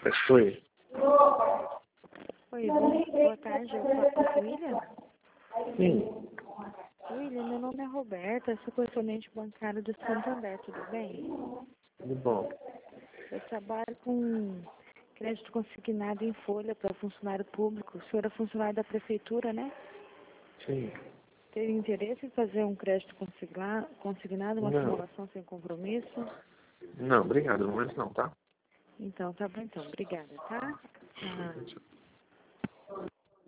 Foi. Oi, boa tarde, eu falo com o William? Sim. William, meu nome é Roberta, eu sou correspondente bancário do Santander, tudo bem? Tudo bom. Eu trabalho com crédito consignado em folha para funcionário público. O senhor é funcionário da prefeitura, né? Sim. Tem interesse em fazer um crédito consignado, uma Não. simulação sem compromisso? Não, obrigado. No momento não, tá? Então, tá bom então. Obrigada, tá? Ah.